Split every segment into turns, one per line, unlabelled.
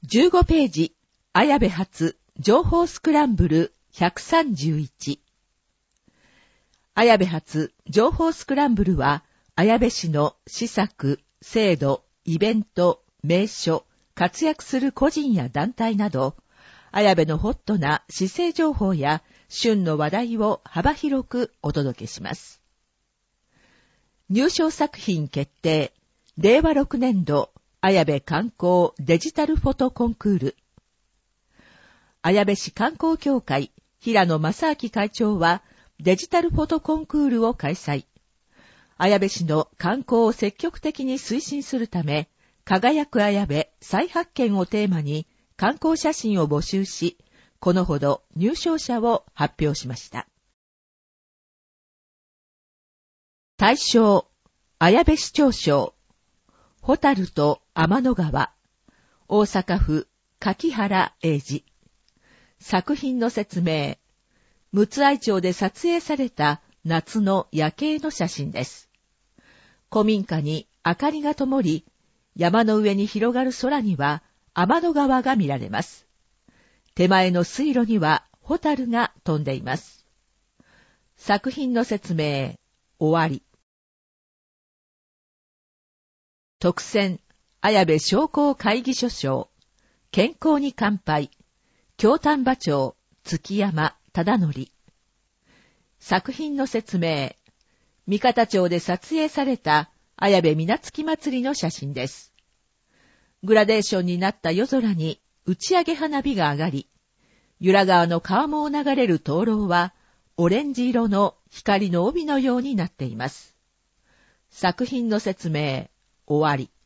15ページ、綾部発情報スクランブル131。綾部発情報スクランブルは、綾部市の施策、制度、イベント、名所、活躍する個人や団体など、綾部のホットな市政情報や旬の話題を幅広くお届けします。入賞作品決定、令和6年度、綾部観光デジタルフォトコンクール。綾部市観光協会平野正明会長はデジタルフォトコンクールを開催。綾部市の観光を積極的に推進するため、輝く綾部再発見をテーマに観光写真を募集し、このほど入賞者を発表しました。大賞、綾部市長賞。ホタルと天の川、大阪府柿原英二。作品の説明、陸奥愛町で撮影された夏の夜景の写真です。古民家に明かりが灯り、山の上に広がる空には天の川が見られます。手前の水路にはホタルが飛んでいます。作品の説明、終わり。特選、綾部商工会議所賞、健康に乾杯、京丹波町、月山忠則。作品の説明、三方町で撮影された綾部水月祭りの写真です。グラデーションになった夜空に打ち上げ花火が上がり、由良川の川面を流れる灯籠はオレンジ色の光の帯のようになっています。作品の説明、終わり。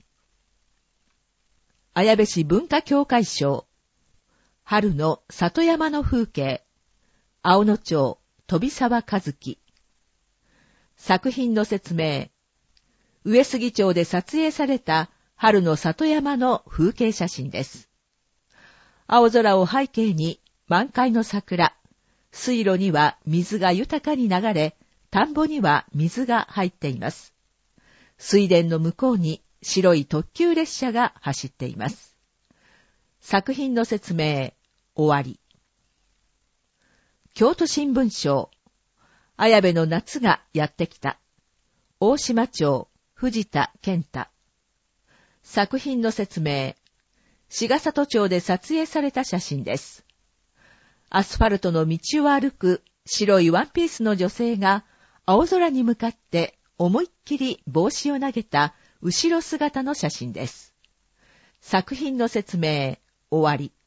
綾部市文化協会賞、春の里山の風景、青野町、飛沢和樹。作品の説明、上杉町で撮影された春の里山の風景写真です。青空を背景に満開の桜、水路には水が豊かに流れ、田んぼには水が入っています。水田の向こうに白い特急列車が走っています。作品の説明、終わり。京都新聞賞、綾部の夏がやってきた。大島町、藤田健太。作品の説明、志賀里町で撮影された写真です。アスファルトの道を歩く白いワンピースの女性が青空に向かって思いっきり帽子を投げた後ろ姿の写真です。作品の説明、終わり。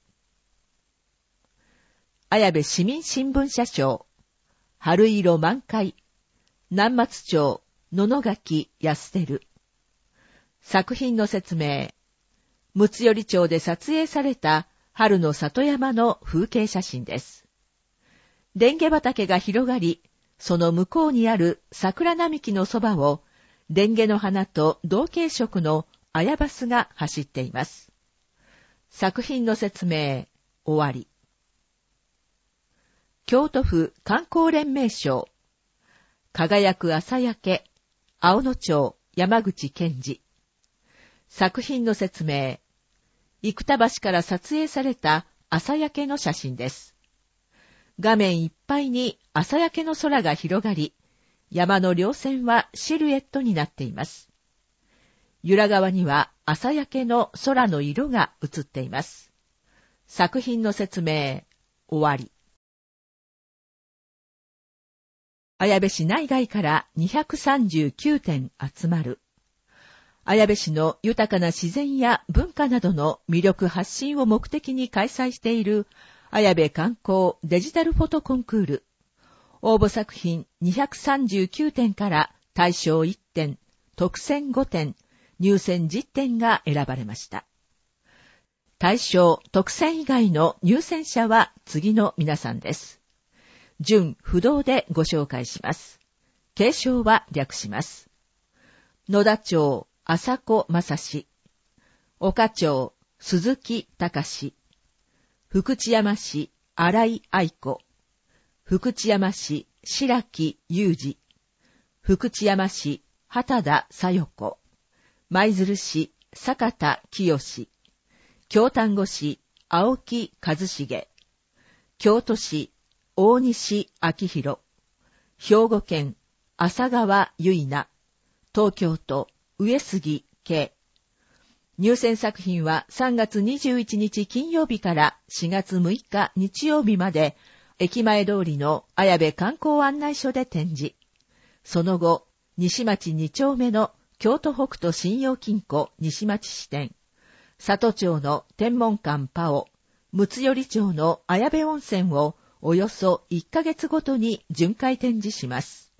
綾部市民新聞社賞、春色満開、南松町、野々垣安輝。作品の説明、睦寄町で撮影された春の里山の風景写真です。レンゲ畑が広がり、その向こうにある桜並木のそばを、レンゲの花と同系色の綾バスが走っています。作品の説明、終わり。京都府観光連盟賞、輝く朝焼け、青野町、山口健二。作品の説明、生田橋から撮影された朝焼けの写真です。画面いっぱいに朝焼けの空が広がり、山の稜線はシルエットになっています。由良川には朝焼けの空の色が映っています。作品の説明、終わり。綾部市内外から239点集まる。綾部市の豊かな自然や文化などの魅力発信を目的に開催している綾部観光デジタルフォトコンクール。応募作品239点から大賞1点、特選5点、入選10点が選ばれました。大賞、特選以外の入選者は次の皆さんです。順不動でご紹介します。継承は略します。野田町、浅子正史。岡町、鈴木隆。福知山市、新井愛子。福知山市、白木裕二。福知山市、畑田小夜子。舞鶴市、坂田清。 京丹後市青木一重、京都市大西昭弘、兵庫県浅川結菜、東京都上杉慶。入選作品は3月21日金曜日から4月6日日曜日まで、駅前通りの綾部観光案内所で展示。その後、西町2丁目の京都北斗信用金庫西町支店、里町の天文館パオ、睦寄町の綾部温泉をおよそ1ヶ月ごとに巡回展示します。